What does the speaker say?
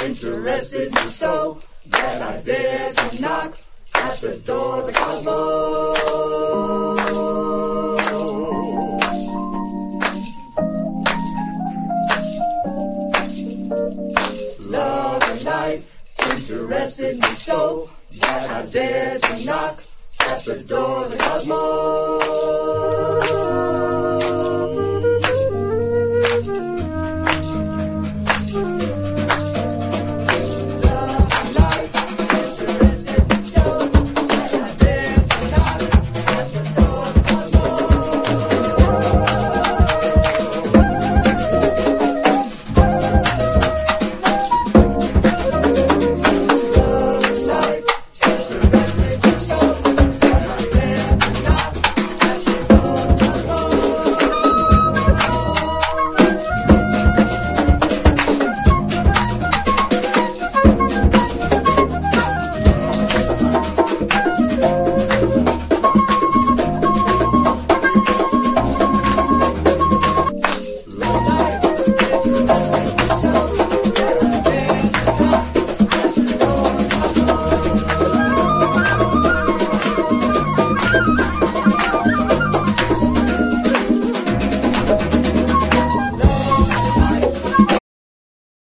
interested me so that I dared to knock at the door of the cosmos. Love and life interested me so that I dared to knock at the door of the cosmos.